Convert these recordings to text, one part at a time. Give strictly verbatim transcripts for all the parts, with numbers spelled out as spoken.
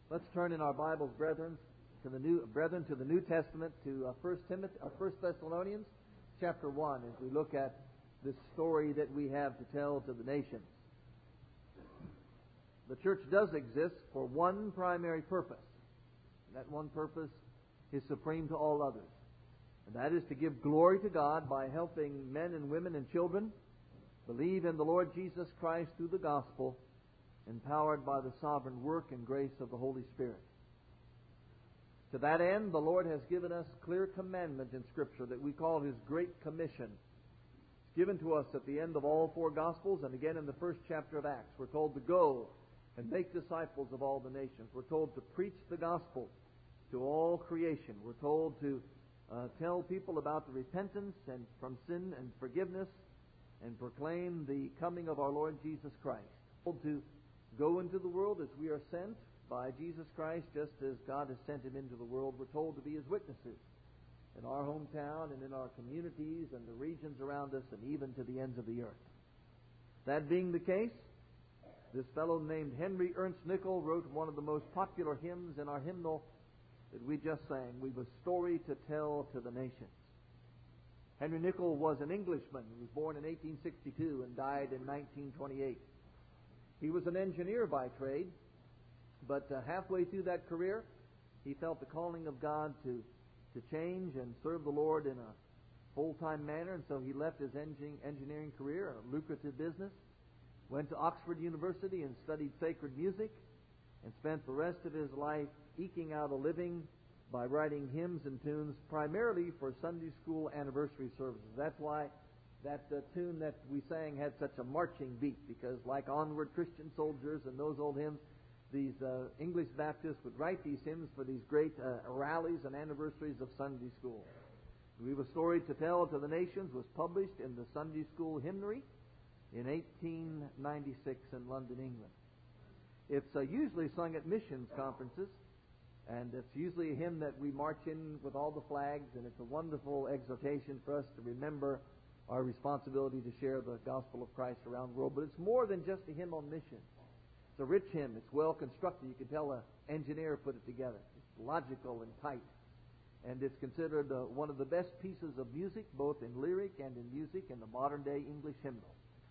Let's turn in our Bibles, brethren, to the New brethren to the New Testament, to uh, First Timothy, uh, First Thessalonians, chapter one, as we look at this story that we have to tell to the nations. The church does exist for one primary purpose. And that one purpose is supreme to all others, and that is to give glory to God by helping men and women and children believe in the Lord Jesus Christ through the gospel, empowered by the sovereign work and grace of the Holy Spirit. To that end, the Lord has given us clear commandment in Scripture that we call His Great Commission. It's given to us at the end of all four Gospels and again in the first chapter of Acts. We're told to go and make disciples of all the nations. We're told to preach the gospel to all creation. We're told to uh, tell people about the repentance and from sin and forgiveness and proclaim the coming of our Lord Jesus Christ. We're told to go into the world as we are sent by Jesus Christ, just as God has sent Him into the world. We're told to be His witnesses in our hometown and in our communities and the regions around us and even to the ends of the earth. That being the case, this fellow named Henry Ernst Nickel wrote one of the most popular hymns in our hymnal that we just sang. We've a story to tell to the nations. Henry Nickel was an Englishman. He was born in eighteen sixty-two and died in nineteen twenty-eight. He was an engineer by trade, but uh, halfway through that career, he felt the calling of God to, to change and serve the Lord in a full-time manner, and so he left his engin- engineering career, a lucrative business, went to Oxford University and studied sacred music, and spent the rest of his life eking out a living by writing hymns and tunes primarily for Sunday school anniversary services. That's why that uh, tune that we sang had such a marching beat, because like Onward Christian Soldiers and those old hymns, these uh, English Baptists would write these hymns for these great uh, rallies and anniversaries of Sunday school. We've a Story to Tell to the Nations was published in the Sunday School Hymnary in eighteen ninety-six in London, England. It's uh, usually sung at missions conferences, and it's usually a hymn that we march in with all the flags, and it's a wonderful exhortation for us to remember our responsibility to share the gospel of Christ around the world. But it's more than just a hymn on missions. It's a rich hymn. It's well constructed. You can tell an engineer put it together. It's logical and tight. And it's considered uh, one of the best pieces of music, both in lyric and in music, in the modern-day English hymnal.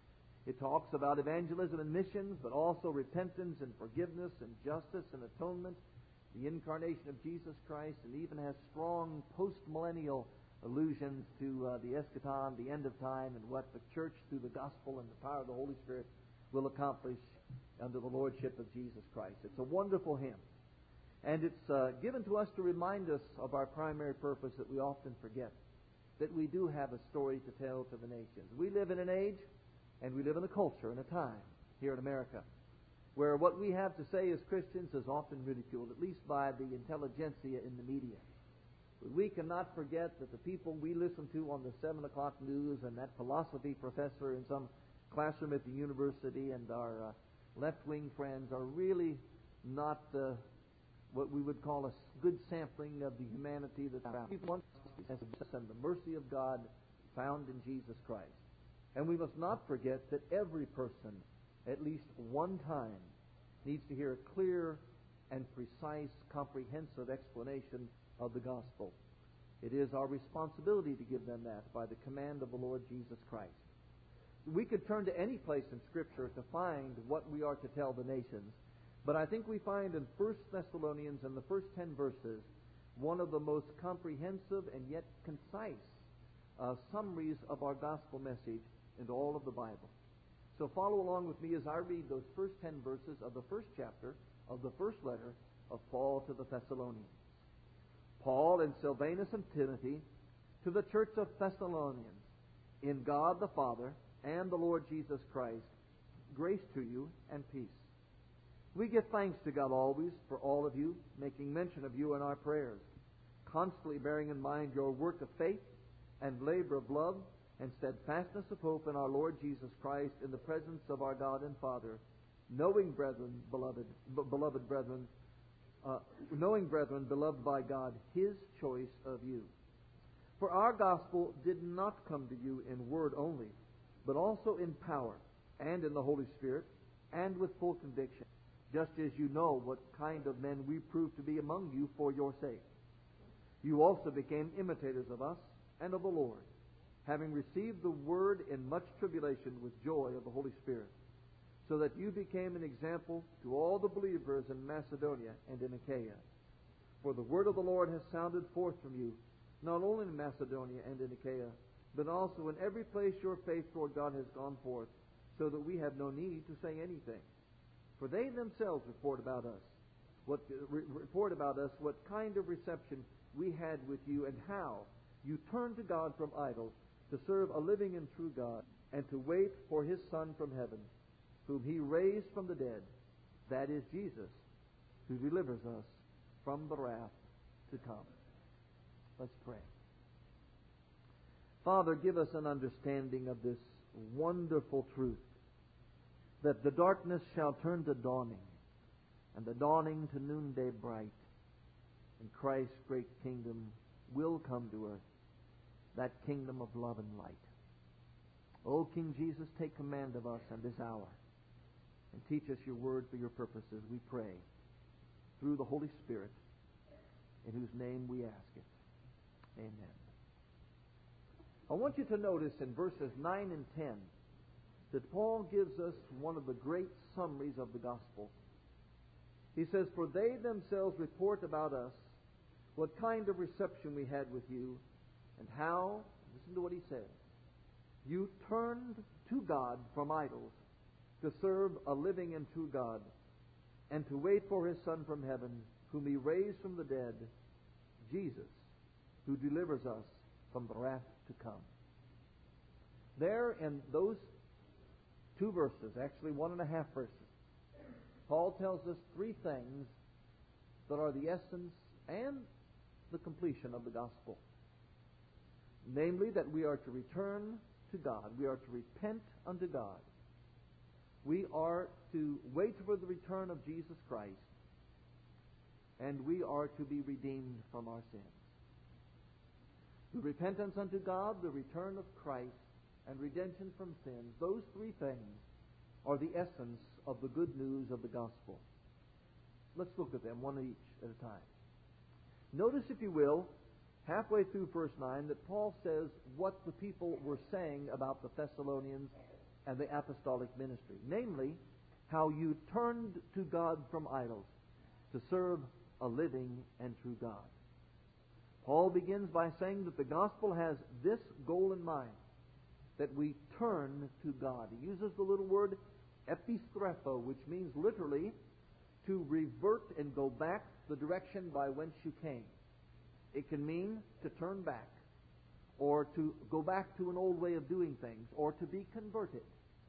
It talks about evangelism and missions, but also repentance and forgiveness and justice and atonement, the incarnation of Jesus Christ, and even has strong post-millennial allusions to uh, the eschaton, the end of time, and what the church, through the gospel and the power of the Holy Spirit, will accomplish under the lordship of Jesus Christ. It's a wonderful hymn. And it's uh, given to us to remind us of our primary purpose that we often forget, that we do have a story to tell to the nations. We live in an age, and we live in a culture and a time here in America, where what we have to say as Christians is often ridiculed, at least by the intelligentsia in the media. But we cannot forget that the people we listen to on the seven o'clock news and that philosophy professor in some classroom at the university and our uh, left-wing friends are really not uh, what we would call a good sampling of the humanity that's found and the mercy of God found in Jesus Christ. And we must not forget that every person, at least one time, needs to hear a clear and precise, comprehensive explanation of the gospel. It is our responsibility to give them that by the command of the Lord Jesus Christ. We could turn to any place in Scripture to find what we are to tell the nations, but I think we find in First Thessalonians, in the first ten verses, one of the most comprehensive and yet concise uh, summaries of our gospel message in all of the Bible. So follow along with me as I read those first ten verses of the first chapter of the first letter of Paul to the Thessalonians. Paul and Silvanus and Timothy, to the church of Thessalonians, in God the Father and the Lord Jesus Christ, grace to you and peace. We give thanks to God always for all of you, making mention of you in our prayers, constantly bearing in mind your work of faith and labor of love and steadfastness of hope in our Lord Jesus Christ in the presence of our God and Father, knowing, brethren, beloved, b- beloved brethren, uh, knowing, brethren, beloved by God, His choice of you. For our gospel did not come to you in word only, but also in power and in the Holy Spirit and with full conviction, just as you know what kind of men we proved to be among you for your sake. You also became imitators of us and of the Lord, having received the word in much tribulation with joy of the Holy Spirit, so that you became an example to all the believers in Macedonia and in Achaia. For the word of the Lord has sounded forth from you, not only in Macedonia and in Achaia, but also in every place your faith toward God has gone forth, so that we have no need to say anything. For they themselves report about us, what re- report about us what kind of reception we had with you, and how you turned to God from idols to serve a living and true God, and to wait for His Son from heaven, whom He raised from the dead, that is Jesus, who delivers us from the wrath to come. Let's pray. Father, give us an understanding of this wonderful truth, that the darkness shall turn to dawning, and the dawning to noonday bright, and Christ's great kingdom will come to earth, that kingdom of love and light. O King Jesus, take command of us in this hour, and teach us your word for your purposes, we pray, through the Holy Spirit, in whose name we ask it. Amen. I want you to notice in verses nine and ten that Paul gives us one of the great summaries of the gospel. He says, "For they themselves report about us what kind of reception we had with you, and how," listen to what he says, "you turned to God from idols to serve a living and true God, and to wait for His Son from heaven, whom He raised from the dead, Jesus, who delivers us from the wrath to come." There in those two verses, actually one and a half verses, Paul tells us three things that are the essence and the completion of the gospel. Namely, that we are to return to God. We are to repent unto God. We are to wait for the return of Jesus Christ. And we are to be redeemed from our sins. The repentance unto God, the return of Christ, and redemption from sins, those three things are the essence of the good news of the gospel. Let's look at them one each at a time. Notice, if you will, halfway through verse nine, that Paul says what the people were saying about the Thessalonians and the apostolic ministry. Namely, how you turned to God from idols to serve a living and true God. Paul begins by saying that the gospel has this goal in mind, that we turn to God. He uses the little word epistrepo, which means literally to revert and go back the direction by whence you came. It can mean to turn back, or to go back to an old way of doing things, or to be converted.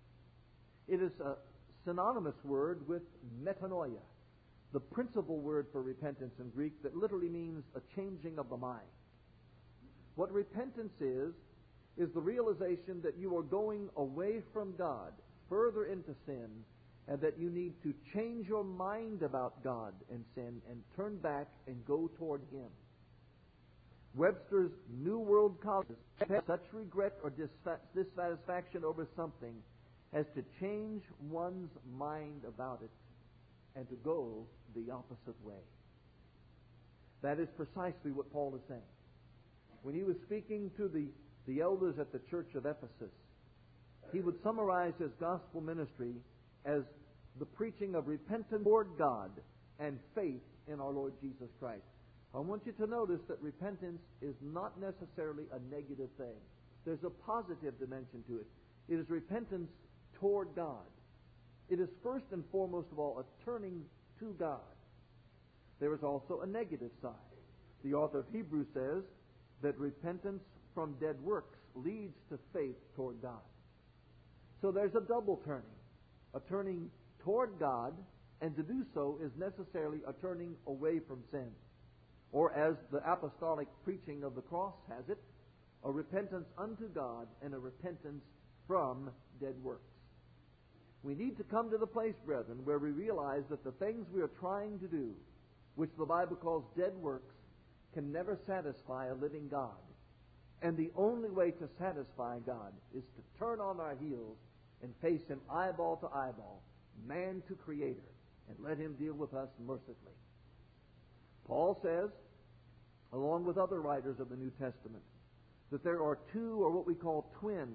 It is a synonymous word with metanoia, the principal word for repentance in Greek, that literally means a changing of the mind. What repentance is, is the realization that you are going away from God, further into sin, and that you need to change your mind about God and sin and turn back and go toward Him. Webster's New World Colleges have such regret or dissatisfaction over something as to change one's mind about it and to go the opposite way. That is precisely what Paul is saying. When he was speaking to the, the elders at the church of Ephesus, he would summarize his gospel ministry as the preaching of repentance toward God and faith in our Lord Jesus Christ. I want you to notice that repentance is not necessarily a negative thing. There's a positive dimension to it. It is repentance toward God. It is first and foremost of all a turning to God. There is also a negative side. The author of Hebrews says that repentance from dead works leads to faith toward God. So there's a double turning. A turning toward God, and to do so is necessarily a turning away from sin. Or as the apostolic preaching of the cross has it, a repentance unto God and a repentance from dead works. We need to come to the place, brethren, where we realize that the things we are trying to do, which the Bible calls dead works, can never satisfy a living God. And the only way to satisfy God is to turn on our heels and face Him eyeball to eyeball, man to Creator, and let Him deal with us mercifully. Paul says, along with other writers of the New Testament, that there are two, or what we call twin,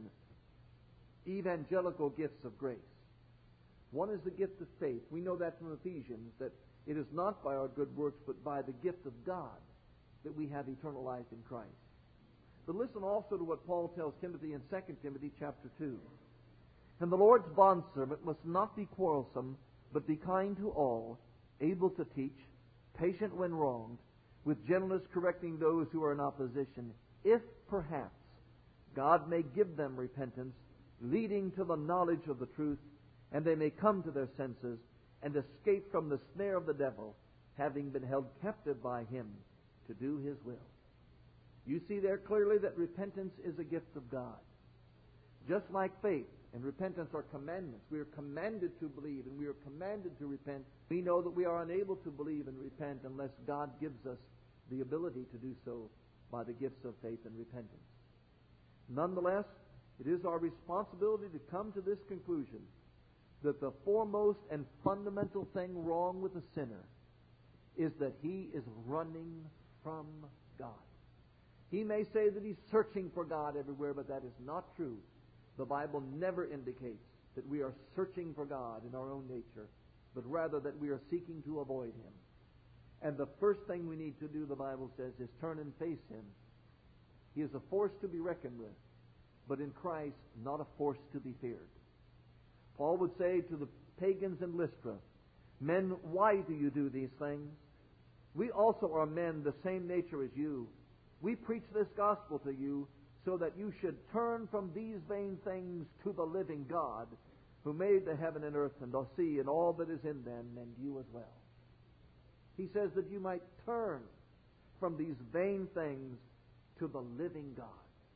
evangelical gifts of grace. One is the gift of faith. We know that from Ephesians, that it is not by our good works, but by the gift of God that we have eternal life in Christ. But listen also to what Paul tells Timothy in Second Timothy chapter two. And the Lord's bondservant must not be quarrelsome, but be kind to all, able to teach, patient when wronged, with gentleness correcting those who are in opposition, if perhaps God may give them repentance, leading to the knowledge of the truth, and they may come to their senses and escape from the snare of the devil, having been held captive by him to do his will. You see there clearly that repentance is a gift of God. Just like faith and repentance are commandments. We are commanded to believe and we are commanded to repent. We know that we are unable to believe and repent unless God gives us the ability to do so by the gifts of faith and repentance. Nonetheless, it is our responsibility to come to this conclusion that the foremost and fundamental thing wrong with a sinner is that he is running from God. He may say that he's searching for God everywhere, but that is not true. The Bible never indicates that we are searching for God in our own nature, but rather that we are seeking to avoid Him. And the first thing we need to do, the Bible says, is turn and face Him. He is a force to be reckoned with, but in Christ, not a force to be feared. Paul would say to the pagans in Lystra, "Men, why do you do these things? We also are men, the same nature as you. We preach this gospel to you so that you should turn from these vain things to the living God, who made the heaven and earth and the sea and all that is in them, and you as well." He says that you might turn from these vain things to the living God.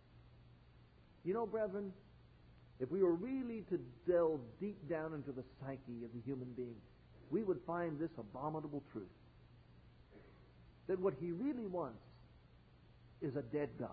You know, brethren, if we were really to delve deep down into the psyche of the human being, we would find this abominable truth. That what he really wants is a dead God.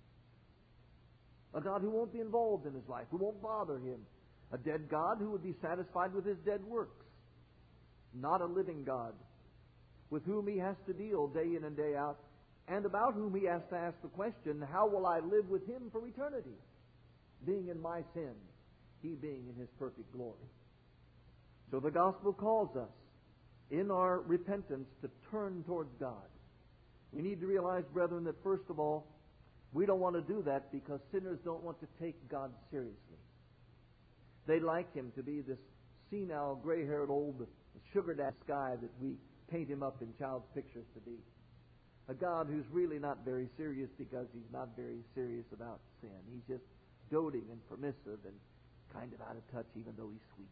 A God who won't be involved in his life, who won't bother him. A dead God who would be satisfied with his dead works. Not a living God with whom he has to deal day in and day out, and about whom he has to ask the question, how will I live with him for eternity? Being in my sin, he being in his perfect glory. So the gospel calls us in our repentance to turn towards God. We need to realize, brethren, that first of all, we don't want to do that because sinners don't want to take God seriously. They like him to be this senile, gray-haired old sugar daddy guy that we paint him up in child's pictures to be. A God who's really not very serious because he's not very serious about sin. He's just doting and permissive and kind of out of touch even though he's sweet.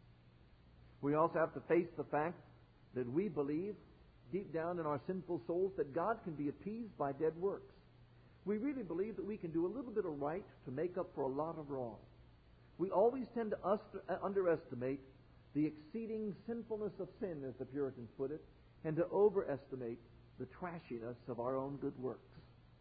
We also have to face the fact that we believe deep down in our sinful souls that God can be appeased by dead works. We really believe that we can do a little bit of right to make up for a lot of wrong. We always tend to us- underestimate the exceeding sinfulness of sin, as the Puritans put it, and to overestimate the trashiness of our own good works.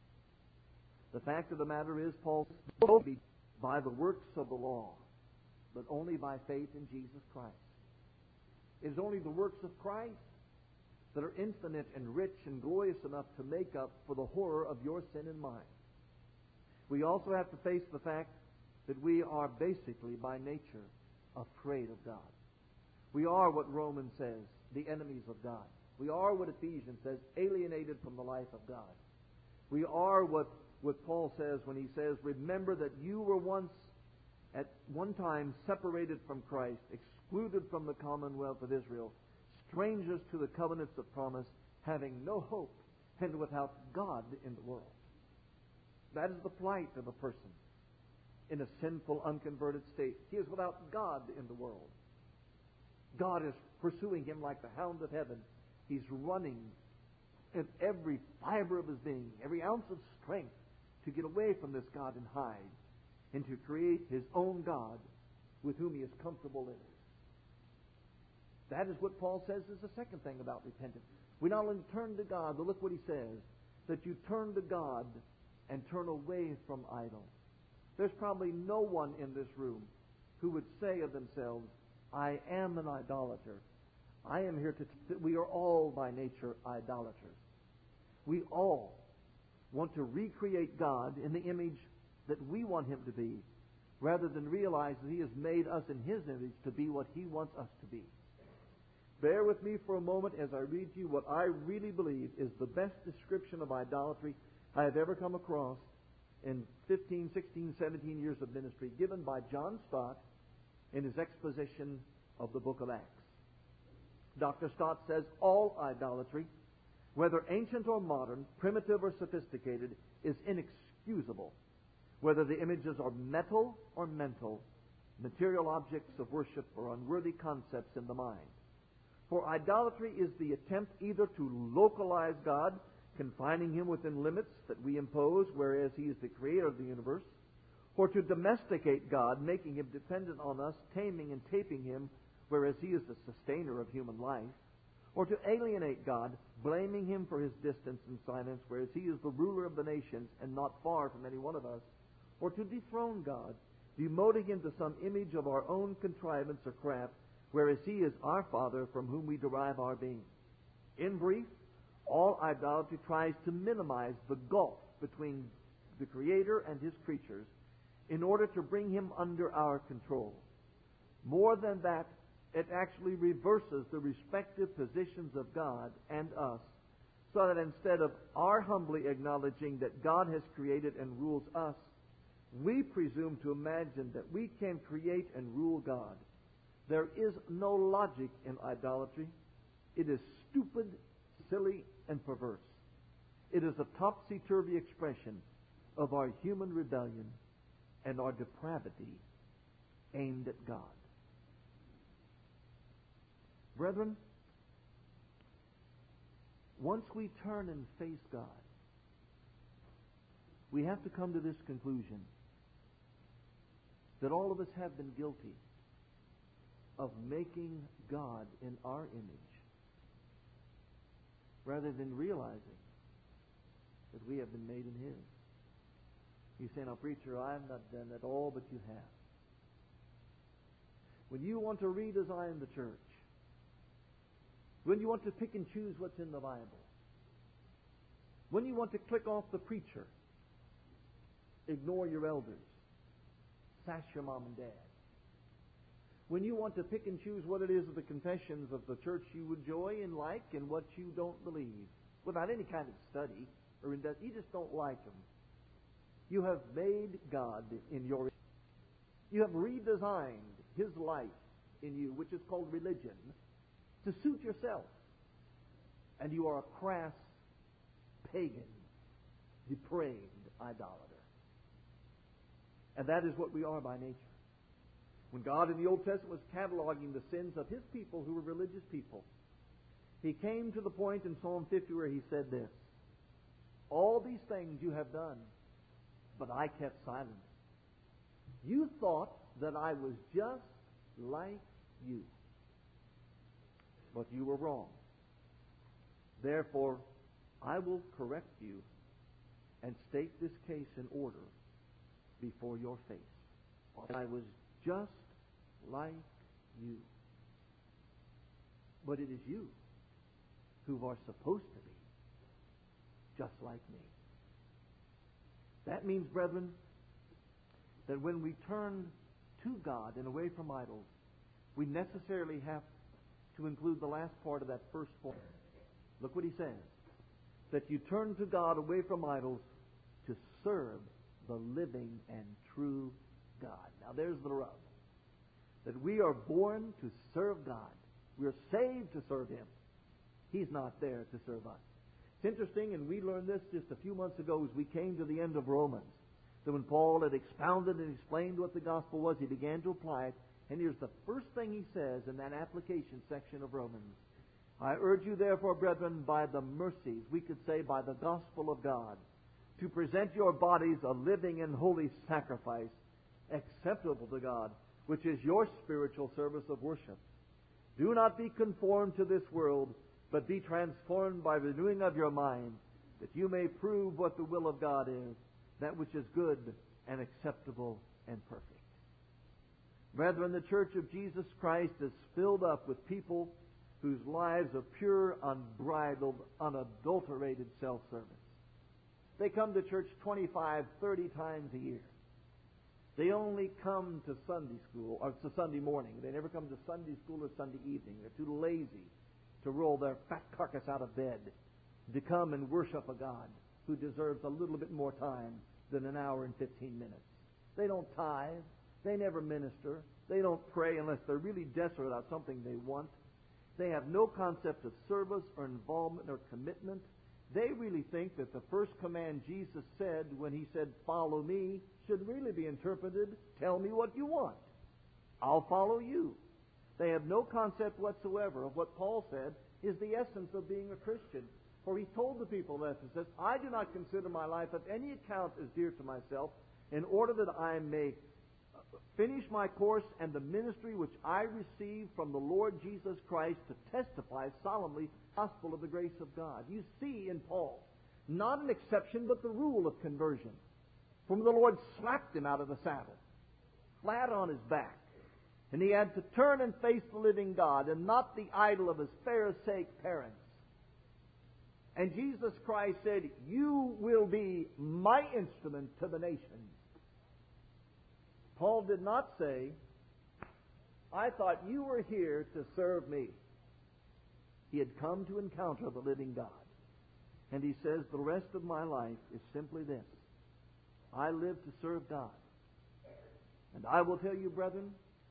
The fact of the matter is, Paul says, not by the works of the law, but only by faith in Jesus Christ. It is only the works of Christ that are infinite and rich and glorious enough to make up for the horror of your sin and mine. We also have to face the fact that we are basically, by nature, afraid of God. We are what Romans says, the enemies of God. We are what Ephesians says, alienated from the life of God. We are what, what Paul says when he says, remember that you were once, at one time, separated from Christ, excluded from the commonwealth of Israel, strangers to the covenants of promise, having no hope, and without God in the world. That is the plight of a person in a sinful, unconverted state. He is without God in the world. God is pursuing him like the hound of heaven. He's running in every fiber of his being, every ounce of strength, to get away from this God and hide, and to create his own God with whom he is comfortable living. That is what Paul says is the second thing about repentance. We not only turn to God, but look what he says, that you turn to God and turn away from idols. There's probably no one in this room who would say of themselves, I am an idolater. I am here to t- that we are all by nature idolaters. We all want to recreate God in the image that we want Him to be, rather than realize that He has made us in His image to be what He wants us to be. Bear with me for a moment as I read you what I really believe is the best description of idolatry I have ever come across in fifteen, sixteen, seventeen years of ministry, given by John Stott in his exposition of the book of Acts. Doctor Stott says, all idolatry, whether ancient or modern, primitive or sophisticated, is inexcusable, whether the images are metal or mental, material objects of worship or unworthy concepts in the mind. For idolatry is the attempt either to localize God, confining Him within limits that we impose, whereas He is the creator of the universe, or to domesticate God, making Him dependent on us, taming and taping Him, whereas He is the sustainer of human life, or to alienate God, blaming Him for His distance and silence, whereas He is the ruler of the nations and not far from any one of us, or to dethrone God, demoting Him to some image of our own contrivance or craft, whereas He is our Father from whom we derive our being. In brief, all idolatry tries to minimize the gulf between the Creator and His creatures in order to bring Him under our control. More than that, it actually reverses the respective positions of God and us, so that instead of our humbly acknowledging that God has created and rules us, we presume to imagine that we can create and rule God. There is no logic in idolatry. It is stupid, silly, and perverse. It is a topsy-turvy expression of our human rebellion and our depravity aimed at God. Brethren, once we turn and face God, we have to come to this conclusion that all of us have been guilty of making God in our image, rather than realizing that we have been made in His. You say, now, preacher, I have not done at all, but you have. When you want to redesign the church, when you want to pick and choose what's in the Bible, when you want to click off the preacher, ignore your elders, sash your mom and dad, when you want to pick and choose what it is of the confessions of the church you enjoy and like and what you don't believe, without any kind of study, or in that you just don't like them, you have made God in your... You have redesigned His life in you, which is called religion, to suit yourself. And you are a crass, pagan, depraved idolater. And that is what we are by nature. When God in the Old Testament was cataloging the sins of His people who were religious people, He came to the point in Psalm fifty where He said this, all these things you have done, but I kept silent. You thought that I was just like you, but you were wrong. Therefore, I will correct you and state this case in order before your face. I was just like you. But it is you who are supposed to be just like me. That means, brethren, that when we turn to God and away from idols, we necessarily have to include the last part of that first point. Look what he says. That you turn to God away from idols to serve the living and true God. Now there's the rub. That we are born to serve God. We are saved to serve Him. He's not there to serve us. It's interesting, and we learned this just a few months ago as we came to the end of Romans. That when Paul had expounded and explained what the gospel was, he began to apply it. And here's the first thing he says in that application section of Romans. I urge you therefore, brethren, by the mercies, we could say by the gospel of God, to present your bodies a living and holy sacrifice, acceptable to God, which is your spiritual service of worship. Do not be conformed to this world, but be transformed by renewing of your mind, that you may prove what the will of God is, that which is good and acceptable and perfect. Brethren, the Church of Jesus Christ is filled up with people whose lives are pure, unbridled, unadulterated self-service. They come to church twenty-five, thirty times a year. They only come to Sunday school, or to Sunday morning. They never come to Sunday school or Sunday evening. They're too lazy to roll their fat carcass out of bed to come and worship a God who deserves a little bit more time than an hour and fifteen minutes. They don't tithe. They never minister. They don't pray unless they're really desperate about something they want. They have no concept of service or involvement or commitment. They really think that the first command Jesus said when he said, "Follow me," should really be interpreted, "Tell me what you want. I'll follow you." They have no concept whatsoever of what Paul said is the essence of being a Christian. For he told the people of Ephesus, "I do not consider my life of any account as dear to myself, in order that I may finish my course and the ministry which I received from the Lord Jesus Christ to testify solemnly the gospel of the grace of God." You see in Paul, not an exception, but the rule of conversion. From the Lord slapped him out of the saddle, flat on his back. And he had to turn and face the living God and not the idol of his Pharisaic parents. And Jesus Christ said, "You will be my instrument to the nations." Paul did not say, "I thought you were here to serve me." He had come to encounter the living God. And he says, "The rest of my life is simply this. I live to serve God." And I will tell you, brethren,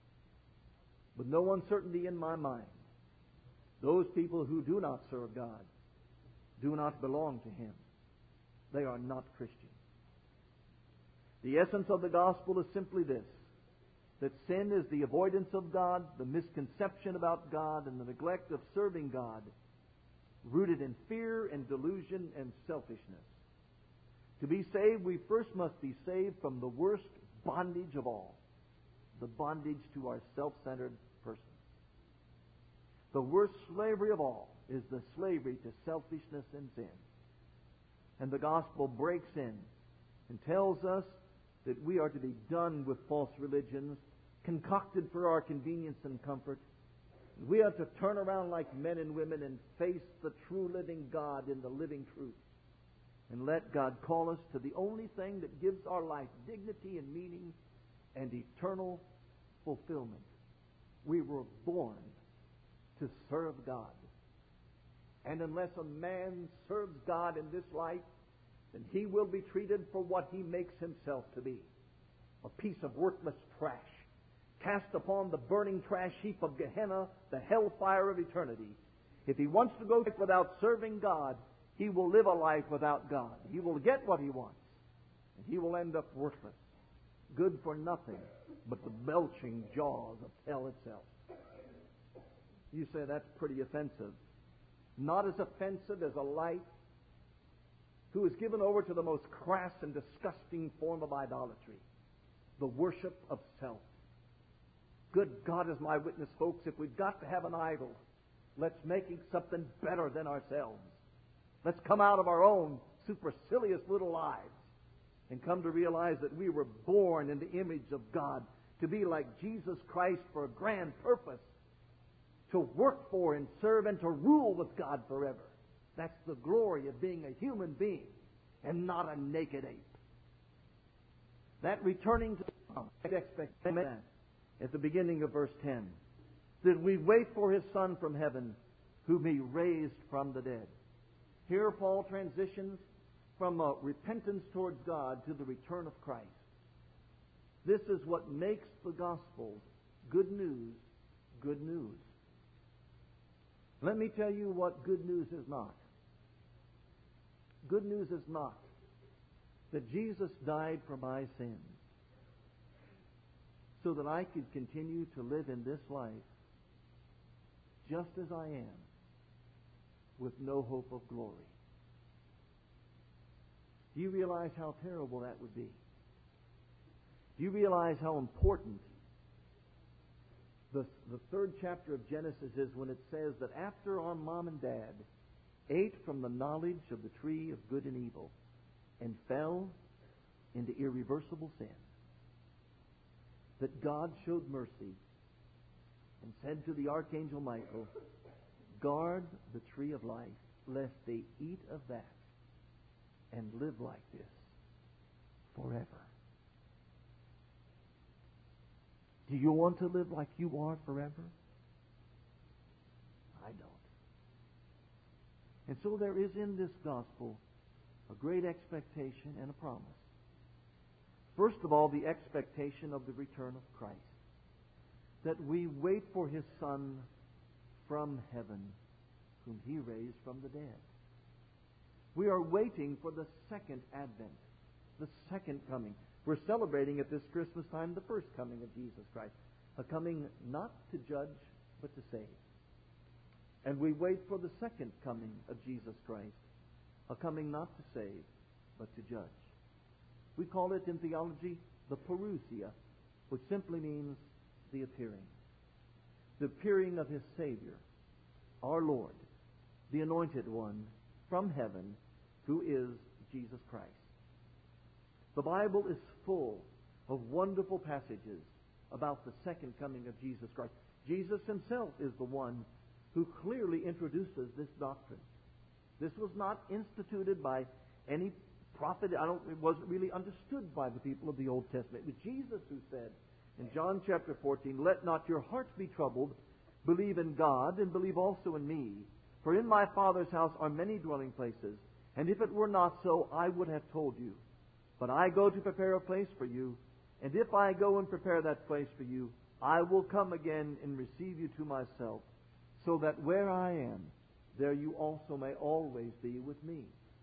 with no uncertainty in my mind, those people who do not serve God do not belong to Him. They are not Christians. The essence of the gospel is simply this, that sin is the avoidance of God, the misconception about God, and the neglect of serving God, rooted in fear and delusion and selfishness. To be saved, we first must be saved from the worst bondage of all, the bondage to our self-centered person. The worst slavery of all is the slavery to selfishness and sin. And the gospel breaks in and tells us that we are to be done with false religions, concocted for our convenience and comfort. We are to turn around like men and women and face the true living God in the living truth. And let God call us to the only thing that gives our life dignity and meaning and eternal fulfillment. We were born to serve God. And unless a man serves God in this life, then he will be treated for what he makes himself to be, a piece of worthless trash, cast upon the burning trash heap of Gehenna, the hellfire of eternity. If he wants to go without serving God, he will live a life without God. He will get what he wants, and he will end up worthless, good for nothing but the belching jaws of hell itself. You say that's pretty offensive. Not as offensive as a life who is given over to the most crass and disgusting form of idolatry, the worship of self. Good God is my witness, folks, if we've got to have an idol, let's make it something better than ourselves. Let's come out of our own supercilious little lives and come to realize that we were born in the image of God to be like Jesus Christ for a grand purpose, to work for and serve and to rule with God forever. That's the glory of being a human being and not a naked ape. That returning to the expectation at the beginning of verse ten, that we wait for His Son from heaven, whom He raised from the dead. Here Paul transitions from a repentance towards God to the return of Christ. This is what makes the gospel good news, good news. Let me tell you what good news is not. Good news is not that Jesus died for my sins so that I could continue to live in this life just as I am, with no hope of glory. Do you realize how terrible that would be? Do you realize how important the, the third chapter of Genesis is when it says that after our mom and dad ate from the knowledge of the tree of good and evil and fell into irreversible sin, that God showed mercy and said to the archangel Michael, guard the tree of life, lest they eat of that and live like this forever. Do you want to live like you are forever? I don't. And so there is in this gospel a great expectation and a promise. First of all, the expectation of the return of Christ. That we wait for His Son from heaven, whom He raised from the dead. We are waiting for the second advent, the second coming. We're celebrating at this Christmas time the first coming of Jesus Christ, a coming not to judge, but to save. And we wait for the second coming of Jesus Christ, a coming not to save, but to judge. We call it in theology the parousia, which simply means the appearing. The appearing of His Savior, our Lord, the Anointed One from heaven, who is Jesus Christ. The Bible is full of wonderful passages about the second coming of Jesus Christ. Jesus Himself is the one who clearly introduces this doctrine. This was not instituted by any prophet. I don't, it wasn't really understood by the people of the Old Testament. It was Jesus who said in John chapter fourteen, "Let not your hearts be troubled. Believe in God and believe also in me. For in my Father's house are many dwelling places. And if it were not so, I would have told you. But I go to prepare a place for you. And if I go and prepare that place for you, I will come again and receive you to myself, so that where I am, there you also may always be with me."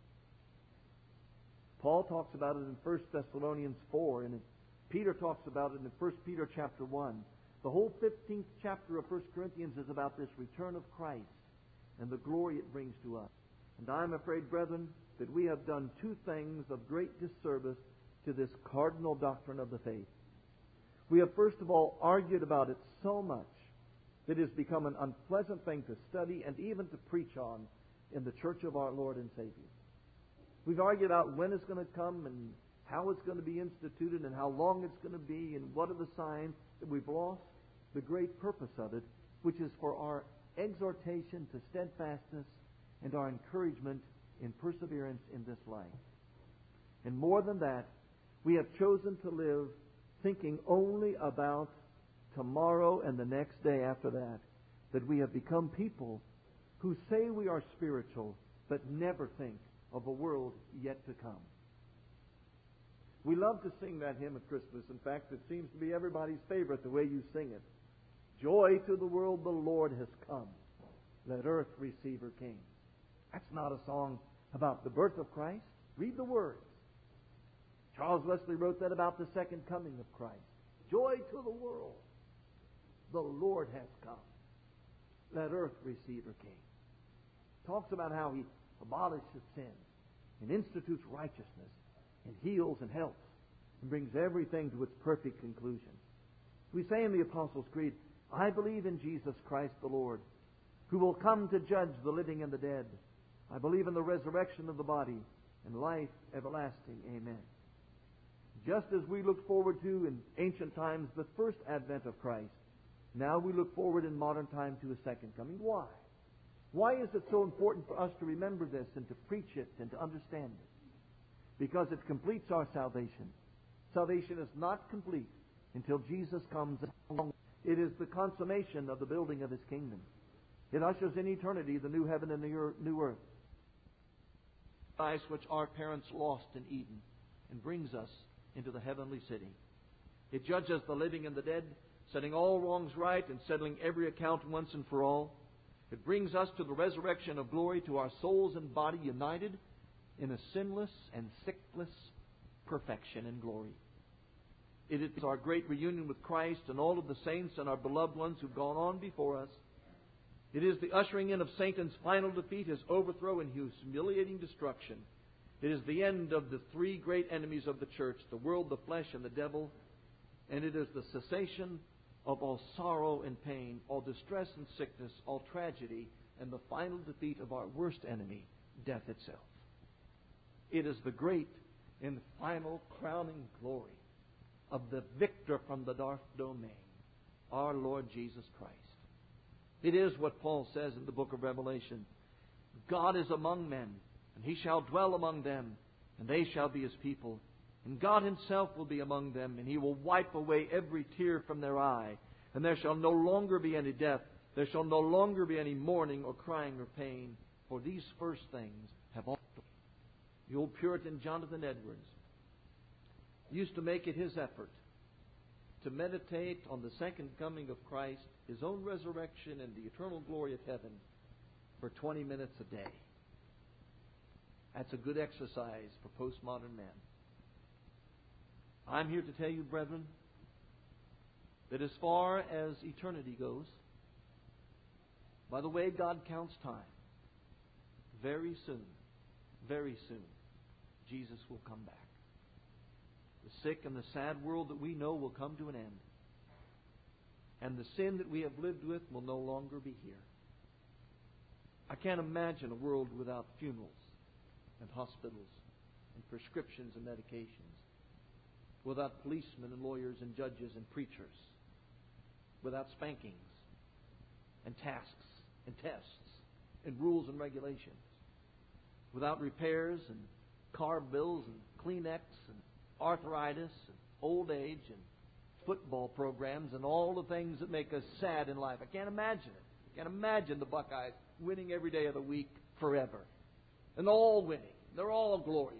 Paul talks about it in First Thessalonians four, and Peter talks about it in First Peter chapter one. The whole fifteenth chapter of First Corinthians is about this return of Christ and the glory it brings to us. And I'm afraid, brethren, that we have done two things of great disservice to this cardinal doctrine of the faith. We have first of all argued about it so much that it has become an unpleasant thing to study and even to preach on in the church of our Lord and Savior. We've argued out when it's going to come and how it's going to be instituted and how long it's going to be and what are the signs, that we've lost the great purpose of it, which is for our exhortation to steadfastness and our encouragement in perseverance in this life. And more than that, we have chosen to live thinking only about tomorrow and the next day after that, that we have become people who say we are spiritual but never think of a world yet to come. We love to sing that hymn at Christmas. In fact, it seems to be everybody's favorite, the way you sing it. "Joy to the world, the Lord has come. Let earth receive her King." That's not a song about the birth of Christ. Read the words. Charles Wesley wrote that about the second coming of Christ. "Joy to the world, the Lord has come. Let earth receive her King." Talks about how He abolishes sin and institutes righteousness and heals and helps and brings everything to its perfect conclusion. We say in the Apostles' Creed, "I believe in Jesus Christ the Lord, who will come to judge the living and the dead. I believe in the resurrection of the body and life everlasting. Amen." Just as we look forward to, in ancient times, the first advent of Christ, now we look forward in modern time to His second coming. Why? Why is it so important for us to remember this and to preach it and to understand it? Because it completes our salvation. Salvation is not complete until Jesus comes. It is the consummation of the building of His kingdom. It ushers in eternity the new heaven and the new earth, which our parents lost in Eden, and brings us into the heavenly city. It judges the living and the dead, setting all wrongs right and settling every account once and for all. It brings us to the resurrection of glory, to our souls and body united in a sinless and sickless perfection and glory. It is our great reunion with Christ and all of the saints and our beloved ones who've gone on before us. It is the ushering in of Satan's final defeat, his overthrow and his humiliating destruction. It is the end of the three great enemies of the church, the world, the flesh, and the devil. And it is the cessation of all sorrow and pain, all distress and sickness, all tragedy, and the final defeat of our worst enemy, death itself. It is the great and final crowning glory of the victor from the dark domain, our Lord Jesus Christ. It is what Paul says in the book of Revelation. God is among men, and He shall dwell among them, and they shall be His people. And God Himself will be among them, and He will wipe away every tear from their eye. And there shall no longer be any death. There shall no longer be any mourning or crying or pain. For these first things have all. The old Puritan Jonathan Edwards used to make it his effort to meditate on the second coming of Christ, His own resurrection, and the eternal glory of heaven for twenty minutes a day. That's a good exercise for postmodern men. I'm here to tell you, brethren, that as far as eternity goes, by the way God counts time, very soon, very soon, Jesus will come back. The sick and the sad world that we know will come to an end. And the sin that we have lived with will no longer be here. I can't imagine a world without funerals and hospitals and prescriptions and medications, without policemen and lawyers and judges and preachers, without spankings and tasks and tests and rules and regulations, without repairs and car bills and Kleenex and arthritis and old age and football programs and all the things that make us sad in life. I can't imagine it. I can't imagine the Buckeyes winning every day of the week forever. And all winning. They're all glorious.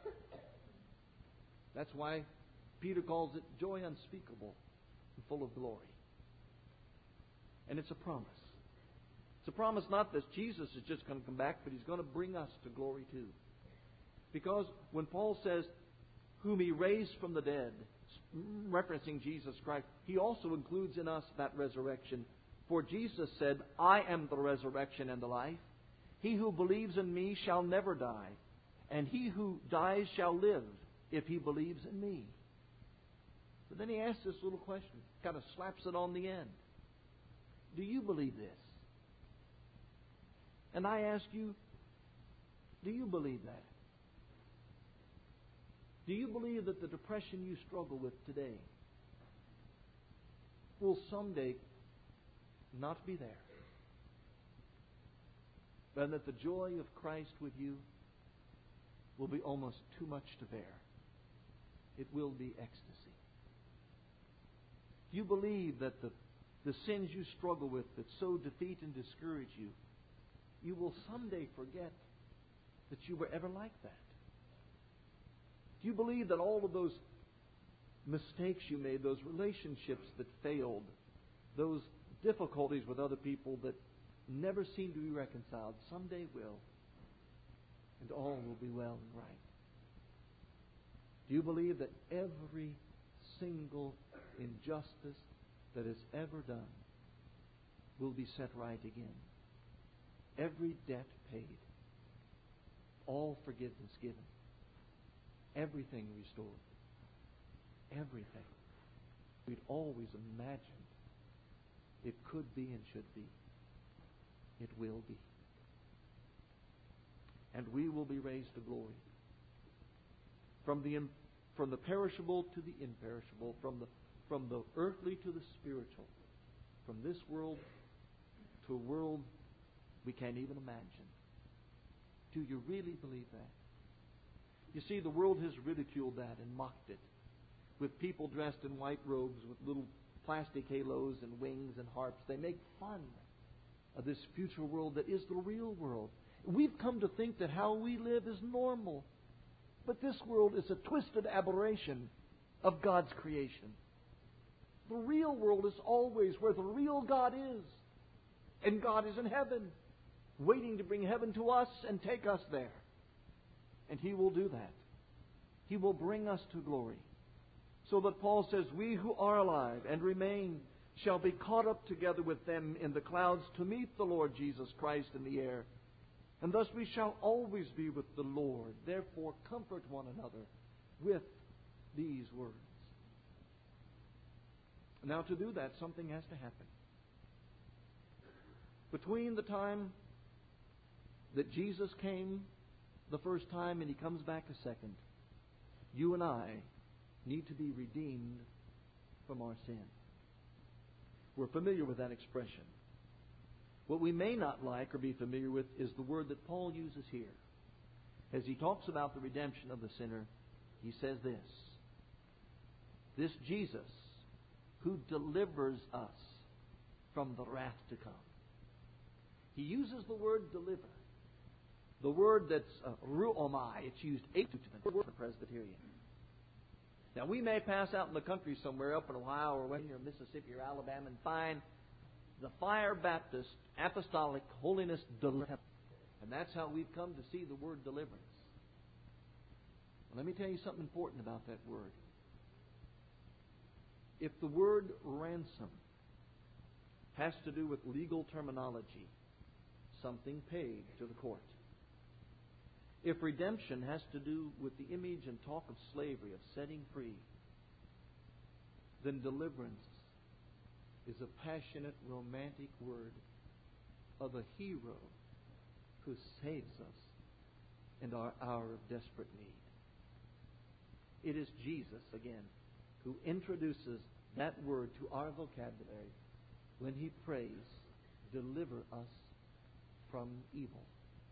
That's why Peter calls it joy unspeakable and full of glory. And it's a promise. It's a promise not that Jesus is just going to come back, but He's going to bring us to glory too. Because when Paul says, whom He raised from the dead, referencing Jesus Christ, He also includes in us that resurrection. For Jesus said, I am the resurrection and the life. He who believes in Me shall never die, and he who dies shall live if he believes in Me. But then He asks this little question, kind of slaps it on the end. Do you believe this? And I ask you, do you believe that? Do you believe that the depression you struggle with today will someday not be there? And that the joy of Christ with you will be almost too much to bear. It will be ecstasy. Do you believe that the, the sins you struggle with that so defeat and discourage you, you will someday forget that you were ever like that? Do you believe that all of those mistakes you made, those relationships that failed, those difficulties with other people that never seem to be reconciled, someday will, and all will be well and right? Do you believe that every single injustice that is ever done will be set right again? Every debt paid, all forgiveness given, everything restored, everything we'd always imagined it could be and should be, it will be. And we will be raised to glory. From the from the perishable to the imperishable, from the from the earthly to the spiritual, from this world to a world we can't even imagine. Do you really believe that? You see, the world has ridiculed that and mocked it, with people dressed in white robes with little plastic halos and wings and harps. They make fun of this future world that is the real world. We've come to think that how we live is normal. But this world is a twisted aberration of God's creation. The real world is always where the real God is. And God is in heaven, waiting to bring heaven to us and take us there. And He will do that. He will bring us to glory. So that Paul says, we who are alive and remain shall be caught up together with them in the clouds to meet the Lord Jesus Christ in the air. And thus we shall always be with the Lord. Therefore, comfort one another with these words. Now, to do that, something has to happen. Between the time that Jesus came the first time and He comes back a second, you and I need to be redeemed from our sin. We're familiar with that expression. What we may not like or be familiar with is the word that Paul uses here. As he talks about the redemption of the sinner, he says this: this Jesus who delivers us from the wrath to come. He uses the word deliver. The word that's uh, ruomai, it's used eight times in the Presbyterian. Now, we may pass out in the country somewhere up in Ohio or Western or Mississippi or Alabama and find the Fire Baptist Apostolic Holiness Deliverance. And that's how we've come to see the word deliverance. Well, let me tell you something important about that word. If the word ransom has to do with legal terminology, something paid to the court. If redemption has to do with the image and talk of slavery, of setting free, then deliverance is a passionate, romantic word of a hero who saves us in our hour of desperate need. It is Jesus, again, who introduces that word to our vocabulary when He prays, deliver us from evil.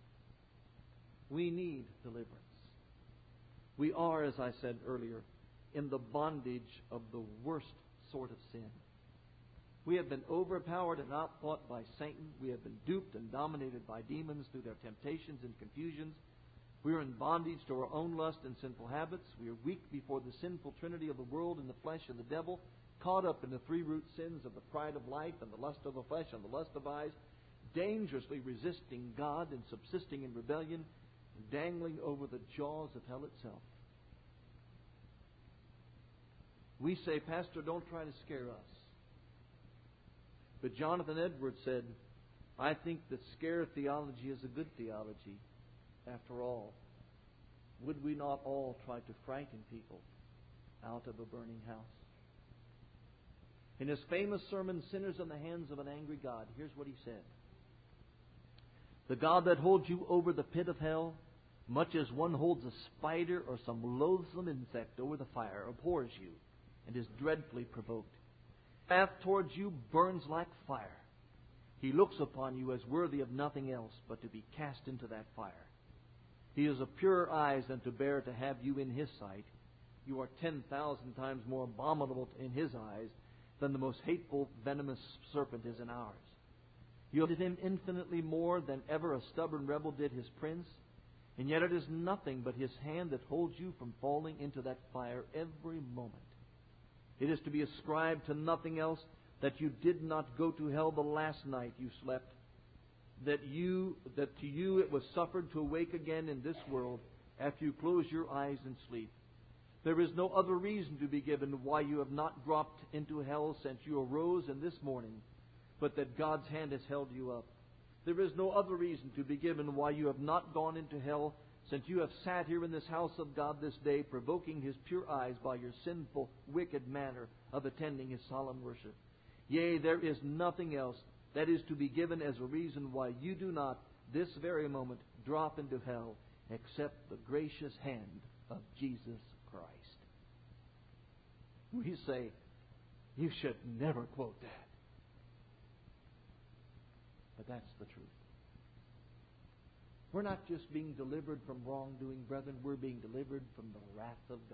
We need deliverance. We are, as I said earlier, in the bondage of the worst sort of sin. We have been overpowered and outfought by Satan. We have been duped and dominated by demons through their temptations and confusions. We are in bondage to our own lust and sinful habits. We are weak before the sinful trinity of the world and the flesh and the devil, caught up in the three root sins of the pride of life and the lust of the flesh and the lust of eyes, dangerously resisting God and subsisting in rebellion, and dangling over the jaws of hell itself. We say, Pastor, don't try to scare us. But Jonathan Edwards said, I think that scare theology is a good theology. After all, would we not all try to frighten people out of a burning house? In his famous sermon, Sinners in the Hands of an Angry God, here's what he said. The God that holds you over the pit of hell, much as one holds a spider or some loathsome insect over the fire, abhors you and is dreadfully provoked. Wrath towards you burns like fire. He looks upon you as worthy of nothing else but to be cast into that fire. He is of purer eyes than to bear to have you in His sight. You are ten thousand times more abominable in His eyes than the most hateful, venomous serpent is in ours. You did Him infinitely more than ever a stubborn rebel did his prince, and yet it is nothing but His hand that holds you from falling into that fire every moment. It is to be ascribed to nothing else that you did not go to hell the last night you slept, that you that to you it was suffered to awake again in this world after you close your eyes in sleep. There is no other reason to be given why you have not dropped into hell since you arose in this morning, but that God's hand has held you up. There is no other reason to be given why you have not gone into hell since you have sat here in this house of God this day, provoking His pure eyes by your sinful, wicked manner of attending His solemn worship. Yea, there is nothing else that is to be given as a reason why you do not, this very moment, drop into hell, except the gracious hand of Jesus Christ. We say, you should never quote that. But that's the truth. We're not just being delivered from wrongdoing, brethren. We're being delivered from the wrath of God.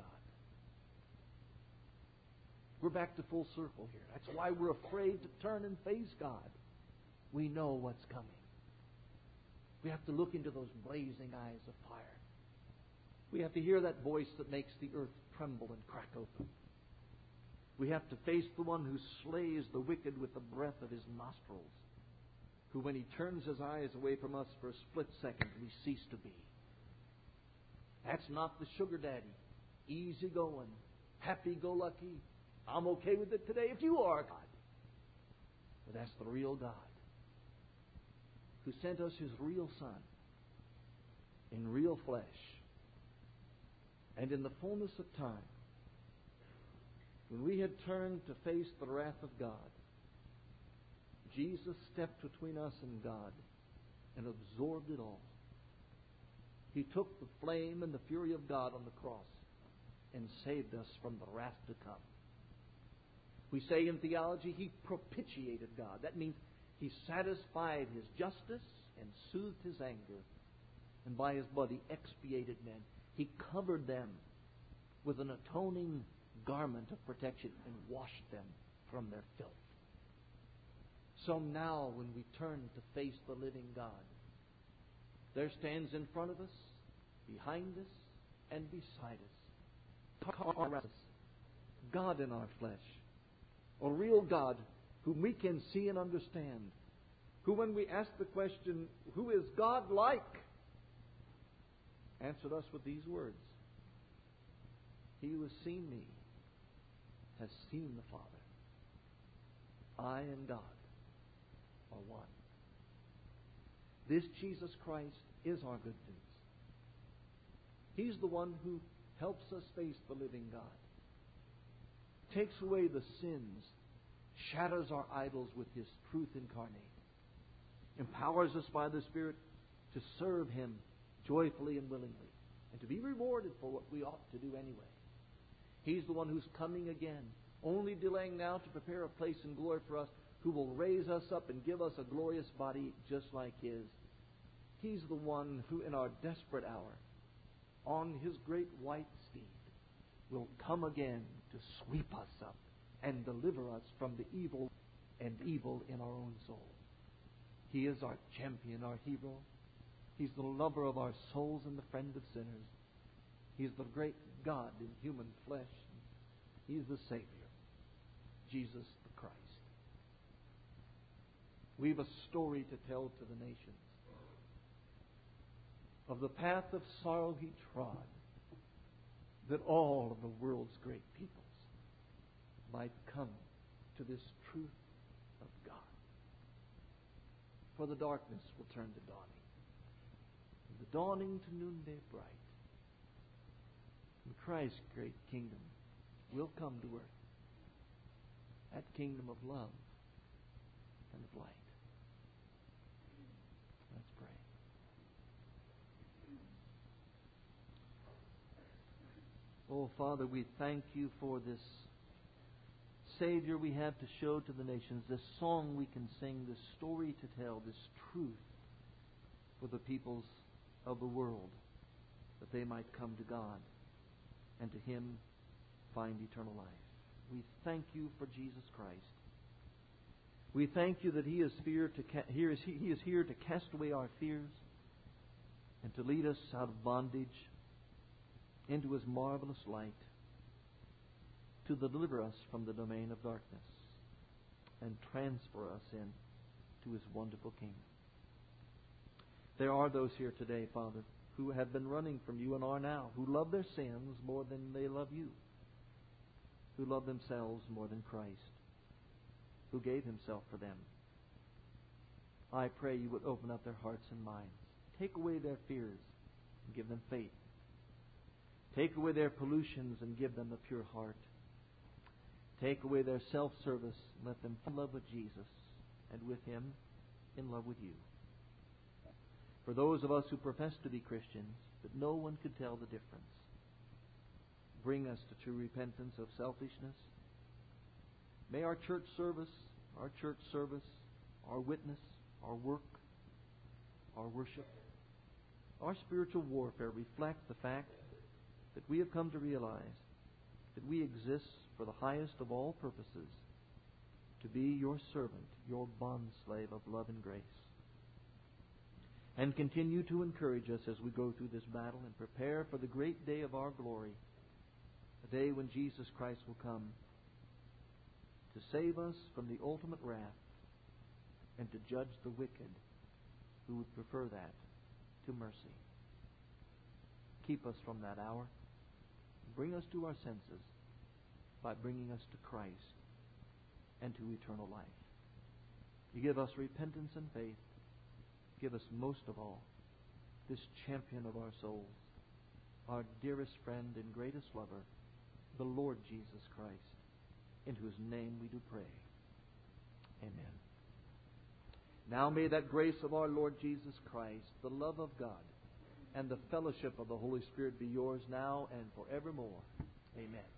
We're back to full circle here. That's why we're afraid to turn and face God. We know what's coming. We have to look into those blazing eyes of fire. We have to hear that voice that makes the earth tremble and crack open. We have to face the one who slays the wicked with the breath of His nostrils, who when He turns His eyes away from us for a split second, we cease to be. That's not the sugar daddy, easy going, happy-go-lucky, I'm okay with it today if you are God. But that's the real God who sent us His real Son in real flesh. And in the fullness of time, when we had turned to face the wrath of God, Jesus stepped between us and God and absorbed it all. He took the flame and the fury of God on the cross and saved us from the wrath to come. We say in theology, He propitiated God. That means He satisfied His justice and soothed His anger. And by His blood He expiated men. He covered them with an atoning garment of protection and washed them from their filth. So now when we turn to face the living God, there stands in front of us, behind us, and beside us, God in our flesh, a real God whom we can see and understand, who when we ask the question, who is God like? Answered us with these words: He who has seen me has seen the Father. I and God are one. This Jesus Christ is our good news. He's the one who helps us face the living God, takes away the sins, shatters our idols with His truth incarnate, empowers us by the Spirit to serve Him joyfully and willingly, and to be rewarded for what we ought to do anyway. He's the one who's coming again, only delaying now to prepare a place in glory for us, who will raise us up and give us a glorious body just like His. He's the one who in our desperate hour, on His great white steed, will come again to sweep us up and deliver us from the evil and evil in our own soul. He is our champion, our hero. He's the lover of our souls and the friend of sinners. He's the great God in human flesh. He's the Savior, Jesus the Christ. We've a story to tell to the nations of the path of sorrow He trod, that all of the world's great peoples might come to this truth of God. For the darkness will turn to dawning, and the dawning to noonday bright. And Christ's great kingdom will come to earth, that kingdom of love and of light. Let's pray. Oh, Father, we thank You for this Savior we have to show to the nations, this song we can sing, this story to tell, this truth for the peoples of the world, that they might come to God and to Him find eternal life. We thank You for Jesus Christ. We thank You that He is here to ca- here is He is here to cast away our fears and to lead us out of bondage into His marvelous light, to deliver us from the domain of darkness and transfer us in to His wonderful kingdom. There are those here today, Father, who have been running from You and are now, who love their sins more than they love You, who love themselves more than Christ, who gave Himself for them. I pray You would open up their hearts and minds, take away their fears and give them faith. Take away their pollutions and give them a pure heart. Take away their self-service and let them fall in love with Jesus, and with Him in love with You. For those of us who profess to be Christians, that no one could tell the difference, bring us to true repentance of selfishness. May our church service, our church service, our witness, our work, our worship, our spiritual warfare reflect the fact that we have come to realize that we exist for the highest of all purposes, to be Your servant, Your bondslave of love and grace. And continue to encourage us as we go through this battle and prepare for the great day of our glory, the day when Jesus Christ will come to save us from the ultimate wrath and to judge the wicked who would prefer that to mercy. Keep us from that hour. Bring us to our senses by bringing us to Christ and to eternal life. You give us repentance and faith. Give us most of all this champion of our souls, our dearest friend and greatest lover, the Lord Jesus Christ, in whose name we do pray. Amen. Now may that grace of our Lord Jesus Christ, the love of God, and the fellowship of the Holy Spirit be yours now and forevermore. Amen.